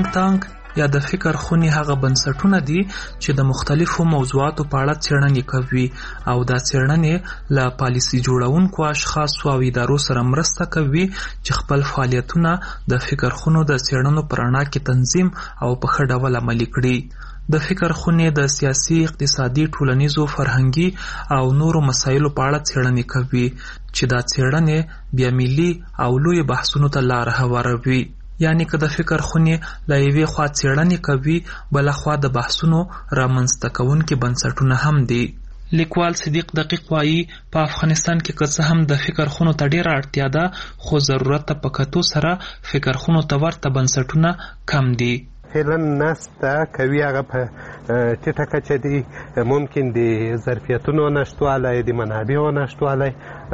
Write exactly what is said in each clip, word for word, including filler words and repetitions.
think tank یا د فکر خونې هغه بنسټونه دي چې د مختلفو موضوعاتو په اړه څېړنې کوي او دا څېړنې له پالیسي جوړونکو اشخاصو او ادارو سره مرسته کوي چې خپل فعالیتونه د فکر خونو د څېړنو په رڼا کې تنظیم او په ښه ډول عملي کړي. د فکر خونې د سیاسي، اقتصادي، ټولنیزو، فرهنګي او نورو مسایلو په اړه څېړنې کوي چې دا څېړنې بیا ملي او لوی بحثونو ته لار هواروي. یعنی که د فکر خونې له یوې خوا څېړنې کوي، بله خوا د بحثونو رامنځته کوونکي بنسټونه هم دي. لیکوال صدیق دقیق وایي په افغانستان کې که څه هم د فکر خونو ته ډېره اړتیا ده، خو ضرورت ته په کتو سره فکر خونو ته ورته بنسټونه کم دي. فعلا نسته کوي هغه په ټیټه کچه دي، ممکن د ظرفیتونو نشتوالی، د منابعو نشتوالی،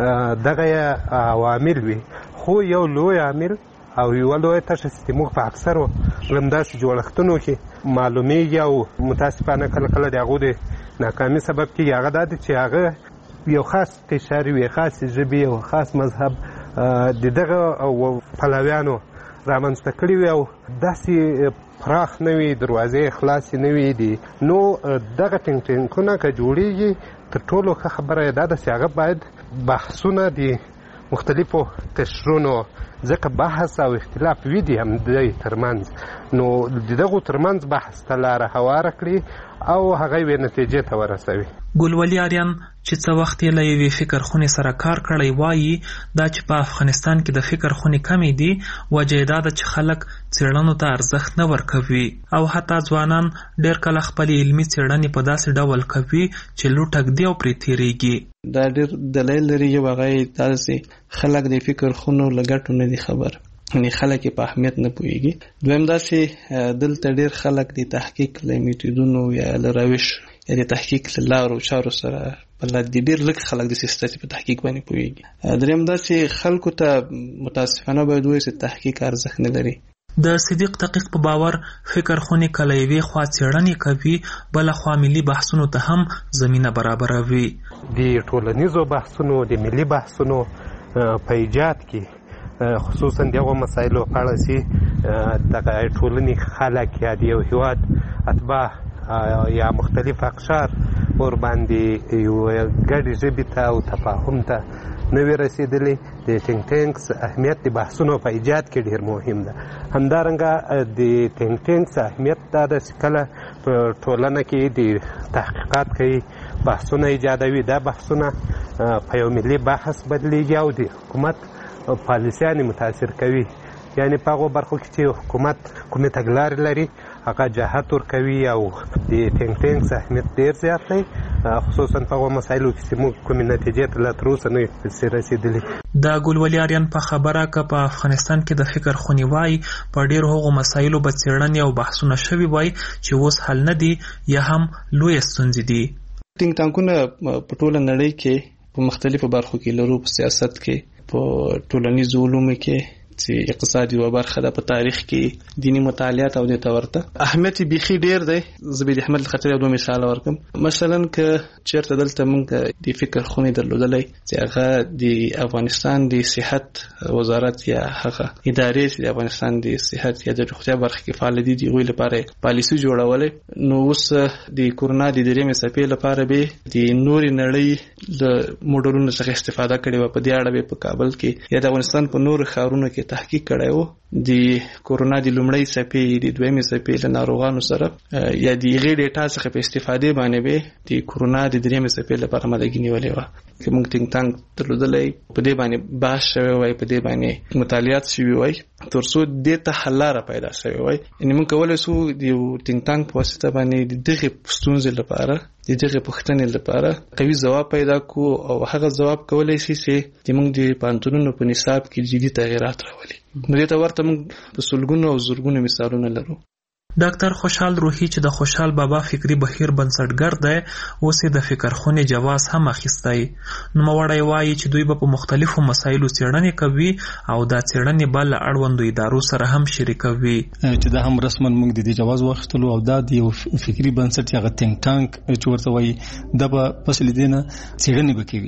دغه عوامل وي. خو یو لوی عامل او یوه لویه تشه چې موږ په اکثرو همداسې جوړښتونو کې معلومیږي او متاسفانه کله کله د هغو د ناکامي سبب کېږي، هغه دا دی چې هغه یو خاص قشر، یوې خاصې ژبې، یو خاص مذهب د دغه پلویانو رامنځته کړي وي او داسې پراخ نه وي، دروازې خلاصې نه وي دي. نو دغه ټینګ ټینګونه که جوړېږي، تر ټولو ښه خبره یې دا ده چې هغه باید بحثونه د مختلفو قشرونو، ځکه بحث او اختلاف وي دي هم د ترمنځ، نو د دغو ترمنځ بحث ته لاره هواره کړي او هغه یوې نتیجې ته ورسوي. ګلولي آریان چې څه وخت یې له یوې فکر خونې سره کار کړی وایي دا چې په افغانستان کې د فکر خونې کمې دي، وجه یې دا ده چې خلک څېړنو ته ارزښت نه ورکوي او حتی ځوانان ډېر کله خپلې علمي څېړنې په داسې ډول کوي چې لوټ ږدي او پرې تېرېږي. دا ډېر دلیل لري. یو هغه یې دا چې خلک د فکر خونو له ګټو نه دي خبر، یعنې خلک یې په اهمیت نه پوهېږي. دویم دا چې دلته ډېر خلک د تحقیق له میتودونو یا له روش یا د تحقیق له لارو چارو سره بلد دي، ډېر لږ خلک د سیاست په تحقیق باندې پوهېږي. دریم دا چې خلکو ته متاسفانه باید ووایي چې تحقیق ارزښت نه لري. د صدیق دقیق په باور فکر خونې کله یوې خوا څېړنې کوي، بله خوا ملي بحثونو ته هم زمینه برابروي. د ټولنیزو بحثونو، د ملي بحثونو په ایجاد کې خصوصا د هغو مسایلو په اړه چې دغه ټولنې خلک یا د یو هېواد اتباع یا مختلف اقشار ورباندې یو ګډې ژبې ته او تفاهم ته نه وي رسېدلی. د ټینګ ټینګس اهمیت د بحثونو په ایجاد کې ډېر مهم ده. همدارنګه د ټینګ ټینګس اهمیت دا ده چې کله په ټولنه کې د تحقیقات کوي، بحثونه ایجادوي، دا بحثونه په یو ملي بحث بدلیږي او د حکومت پالیسیانې متاثر کوي. یعنې په هغو برخو کې چې حکومت کومې تګلارې لري هغه جهت ورکوي او د ټینګ ټینګس اهمیت ډېر زیات دی، خصوصا په هغو مسایلو کې چې موږ کومې نتیجې ته لا تر اوسه نه یو رسېدلي. د ګلولي آریان په خبره که په افغانستان کې د فکر خونې وای، په ډېرو هغو مسایلو به څېړنې او بحثونه شوي وای چې اوس حل نه دي یا هم لویې ستونزې دي. ټینګ ټانکونه په ټوله نړۍ کې په مختلفو برخو کې لرو، په سیاست کې، په ټولنیزو علومو کې چې اقتصاد یوه برخه ده، په تاریخ کې، دیني مطالعات او دې ته ورته اهمیت یې بیخي ډېر دی. زه به د احمد خاطر یو دوه مثاله ورکړم. مثلا که چېرته دلته موږ د فکر خونې درلودلی چې هغه د افغانستان د صحت وزارت یا هغه ادارې چې د افغانستان د صحت یا د روغتیا برخه کې فعال دي، د هغوی لپاره پالیسي جوړولی، نو اوس د کورونا د درېیمې څپې لپاره به د نورې نړۍ له موډلونو څخه استفاده کړې وه. په دې اړه به په کابل کې یا د افغانستان په نورو ښارونو کې تحقیق کړی و د کورونا د لومړۍ څپې، د دویمې څپې له ناروغانو سره یا د هغې ډیټا څخه په استفادې باندې به د کورونا د درېیمې څپې لپاره آمادګي نیولې وه. که موږ ټینګ ټانک درلودلی، په دې باندې بحث شوی وای، په دې باندې مطالعات شوي وای، تر څو دې ته حل لاره پیدا شوی وای. یعنې موږ کولی شو د یو ټینګ ټانک په واسطه باندې د دغې ستونزې لپاره، د دغې پوښتنې لپاره قوي ځواب پیدا کړو او هغه ځواب کولی شي چې زموږ د پوهنتونونو په نصاب کې جدي تغیرات راولي. نو دې ته ورته موږ په سلګونو او زرګونو مثالونه لرو. ډاکټر خوشحال روحي چې د خوشحال بابا فکری بهیر بنسټګر دی، اوس یې د فکر خونې جواز هم اخیستی. نوموړی وایي چې دوی به په مختلفو مسایلو څېړنې کوي او دا څېړنې به له اړوندو ادارو سره هم شریکوي. چې دا هم رسما موږ د دې جواز واخیستلو او دا د یو فکري بنسټ هغه ټینګ ټانک چې ورته وایي دا به پس له دې نه څېړنې به کوي.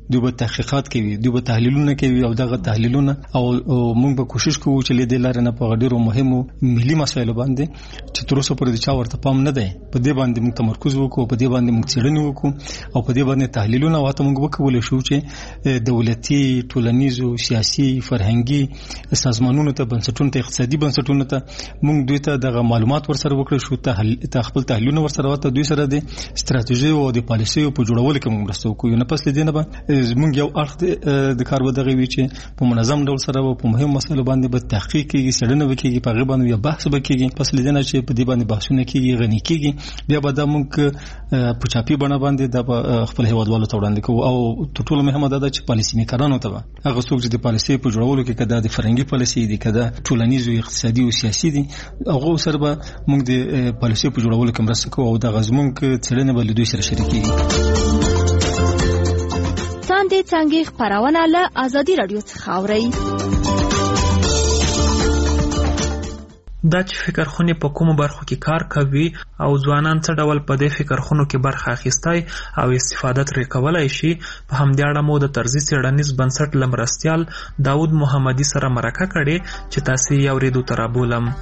دوی به تحقیقات کوي، دوی به تحلیلونه کوي او دغه تحلیلونه او موږ به کوشش کوو چې له دې لارې نه په ډیرو مهمو ملي مسایلو باندې چې تر اوسه پورې د چا ورته پام نه دی په دې باندې موږ تمرکز وکړو، په دې باندې موږ څېړنې وکړو او په دې باندې تحلیلونه واته موږ وکولای شو چې دولتي، ټولنیزو، سیاسي، فرهنګي سازمانونو ته، بنسټونو ته، اقتصادي بنسټونو ته موږ دوی ته دغه معلومات ورسره وکړو شو، ته خپل تحلیلونه ورسره واته دوی سره د ستراتیژي او د پالیسیو په جوړولو کې موږ مرسته وکړو. نه پس لدې نه به موږ یو اړخ د کار ودغه وی چې په منظم ډول سره او په مهم مسایلو باندې به تحقیق کیږي، څېړنه وکړي، په غیبه باندې بحث وکړي. پس لدې نه چې په دې باندې بحثونه کیږي، غني کیږي، بیا به دا موږ په چاپی بڼه باندې د خپل هیوادوالو ته وړاندې کوو. او تر ټولو مهمه دا ده چې پالیسي میکرانو ته به هغه څوک چې د پالیسي په جوړولو کې کدا د فرهنګي پالیسي دي، کدا ټولنیز او اقتصادي او سیاسي دي، هغه سره به موږ د پالیسي په جوړولو کې مرسته کوو او د غزمون کې څېړنه به له دوی سره شریکېږي. څنګه څنګه خبرونه له ازادي رادیو څخه اورئ. دا چې فکر خونې په کومو برخو کې کار کوي او ځوانان څه ډول په دې فکر خونو کې برخه اخیستی او استفاده ترې کولی شي، په همدې اړه مو د طرزي څېړنیز بنسټ له مرستیال داود محمدي سره مرکه کړې چې تاسې یې اورېدو ته رابولم.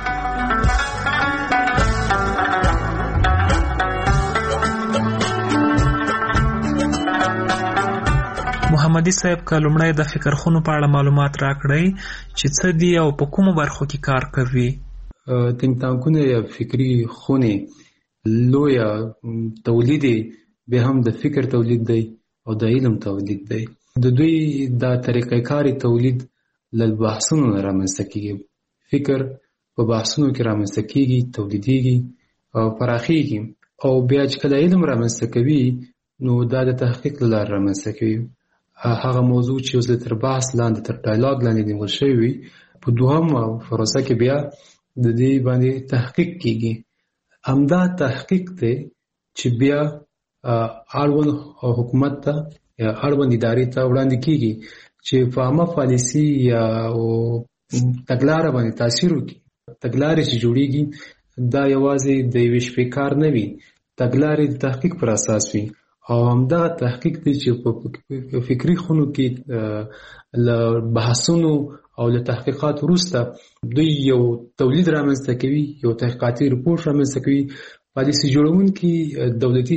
محمدي صاحب که لومړی د فکر خونو په اړه معلومات راکړئ چې څه دي او په کومو برخو کې کار کوي. تنک تانکونه یا فکري خونې لویه تولید به هم د فکر تولید دی او د علم تولید دی. د دوی دا طریقه کاری تولید له بحثونو رامنځته کیږي. فکر په بحثونو کې رامنځته کیږي، تولیدیږي او پراخیږي، او بیا چې کله علم رامنځته کوي نو دا د تحقیق له لارې رامنځته کوي. هغه موضوع چې اوس تر بحث لاندې، تر ډایلاګ لاندې نیول شوی وي، په دوهم پروسه کې بیا د دې باندې تحقیق کیږي. همدا تحقیق دی چې بیا اړوند حکومت ته یا اړوند ادارې ته وړاندې کیږي چې په عامه پالیسي یا تګلاره باندې تاثیر وکړي. تګلارې چې جوړیږي دا یوازې د یوې شپې کار نه وي، تګلارې د تحقیق پر اساس وي. او همدا تحقیق دی چې په فکري خونو کې له بحثونو او له تحقیقات وروسته دوی یو تولید رامنځته کوي، یو تحقیقاتي رپورټ رامنځته کوي. پالیسي جوړونکي، دولتي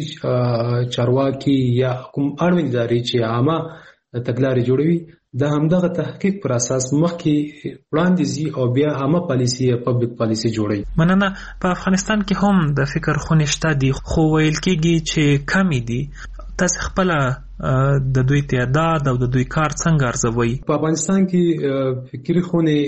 چارواکي یا کوم اړوند ادارې چې عامه تګلارې جوړوي، دا همدغه تحقیق پر اساس مخکې وړاندې ځي او بیا عامه پالیسي یا پبلک پالیسي جوړوي. مننه. په افغانستان کې هم د فکر خونې شته دي، خو ویل کېږي چې کمې دي. تاسې خپله د دوی تعداد او د دوی کار څنګه ارزوئ؟ په افغانستان کې فکري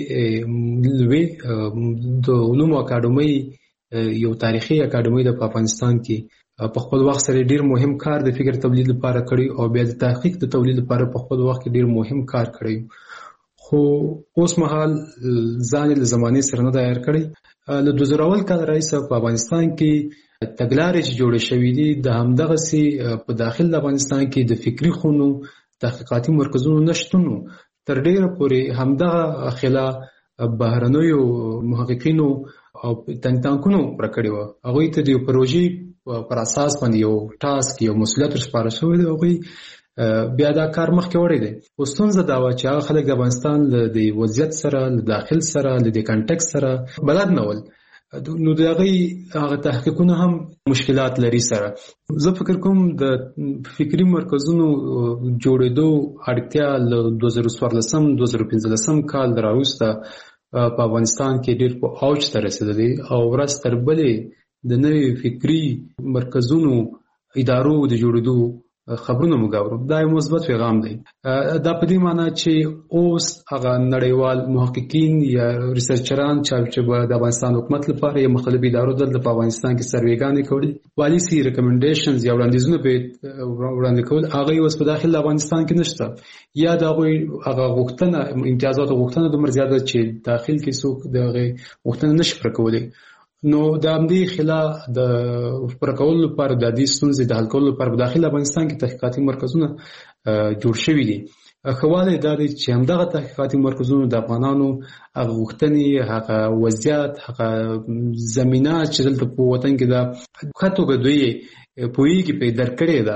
خونې لوی د علومو اکاډمۍ، یو تاریخي اکاډمۍ ده په افغانستان کې، په خپل وخت سره ډیر مهم کار د فکر تولید لپاره کړی او بیا د تحقیق د تولید لپاره په خپل وخت کې ډیر مهم کار کړی، خو اوس مهال ځان له زمانې سره نه تیار کړی. له دوه زره اول کال راهیسې په افغانستان کې تګلارې چې جوړې شوې دي، د همدغسې په داخل د افغانستان کې د فکري خونو، تحقیقاتي مرکزونو نشتون تر ډیره پورې همدغه خلا بهرنیو محققینو او تنک تانکونو ورکړی و. هغوی ته د یو پروژې پر اساس باندې یو ټاسک، یو مسؤلیت ورسپارل شوی دی. هغوی بیا دا کار مخکې وړی دی. خو ستونزه دا وه چې هغه خلک د افغانستان له د وضعیت سره، له داخل سره، له د کنټکس سره بلد نه ول، نو د هغوی هغه تحقیقونه هم مشکلات لري سره. زه فکر کوم د فکري مرکزونو جوړېدو اړتیا له دوه زره څوارلسم دوه زره پنځلسم کال راوروسته په افغانستان کې ډېر په اوج ته رسېدلی او ورځ تر بلې د نوي فکري مرکزونو، ادارو د جوړېدو خبرونه موږ اورو. دا یو مثبت پیغام دی. دا په دې معنی چې اوس هغه نړیوال محققین یا ریسرچران چې د افغانستان حکومت لپاره یا مختلف ادارو دلته په افغانستان کې سروېګانې کړي، پالیسي ریکمنډیشنز یا وړاندیزونه په وړاندې کول، هغه اوس په داخل افغانستان کې نشته. یا د هغوی هغه غوښتنه، امتیازاتو غوښتنه دومره زیاته چې داخل کې څوک د هغې غوښتنه نشي پوره کولی. نو د همدې خلا د پوره کولو لپاره، د دې ستونزې د حل کولو لپاره په داخل افغانستان کې تحقیقاتي مرکزونه جوړ شوي دي. ښه والی دا دی چې همدغه تحقیقاتي مرکزونو د افغانانو هغه غوښتنې، هغه وضعیت، هغه زمینه چې دلته په وطن کې ده، ښه توګه دوی پوهېږي، پرې درک کړې ده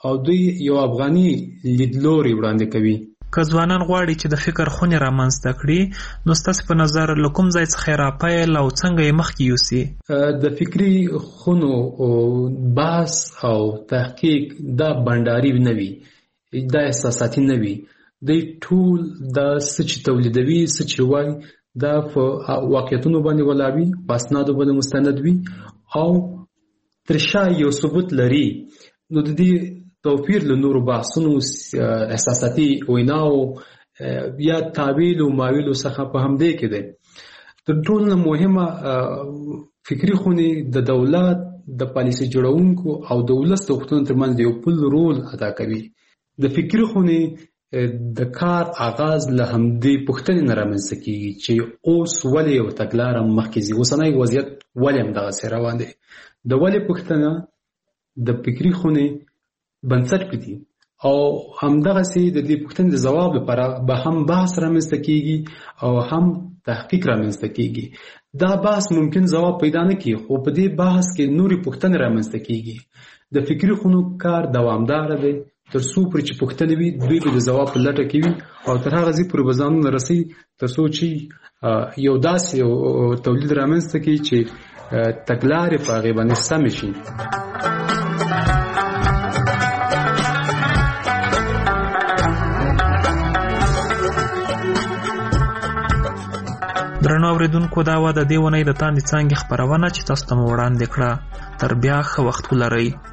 او دوی یو افغاني لیدلوري وړاندې کوي. که ځوانان غواړي چې د فکر خونې رامنځته کړي نو ستاسو په نظر له کوم ځای څخه راپیل او څنګه یې مخکې یوسي؟ د فکري خونو بحث او تحقیق دا بنداري نه وي، دا احساساتي نه وي. دوی ټول دا څه چې تولیدوي، څه چې وایي، دا په واقعیتونو باندې ولاړ وي، په اسنادو باندې مستند وي او تر شا یو ثبوت لري. نو د دې توپیر له نورو بحثونو، احساساتي ویناو یا تاویل او ماویلو څخه په همدې کې دی. تر ټولو مهمه فکري خونې د دولت د پالیسي جوړونکو او د ولس د حقوقو ترمنځ یو پل رول ادا کوي. د فکري خونې د کار آغاز له همدې پوښتنې نه رامنځته کېږي چې اوس ولې یو تګلاره مخکې ځي، اوسنی وضعیت ولې همدغسې روان دی. د ولې پوښتنه د فکري خونې بنسټ پدې او همدغسې د دې پوښتنې د ځواب لپاره به هم بحث رامنځته کېږي او هم تحقیق رامنځته کېږي. دا بحث ممکن ځواب پیدا نه کړي، خو په دې بحث کې نورې پوښتنې رامنځته کېږي. د فکري خونو کار دوامدار دی، تر څو پورې چې پوښتنې وي دوی به د ځواب په لټه کې وي او تر هغه ځای پورې به ځانونه رسوي تر څو چې یو داسې یو تولید رامنځته کړي چې تګلارې په هغې باندې سمې شي. درنو اوریدونکو، دا وه د دې اونۍ د تاندې څانګې خپرونه چې تاسو ته مو وړاندې کړه. تر بیا ښه وخت ولرئ.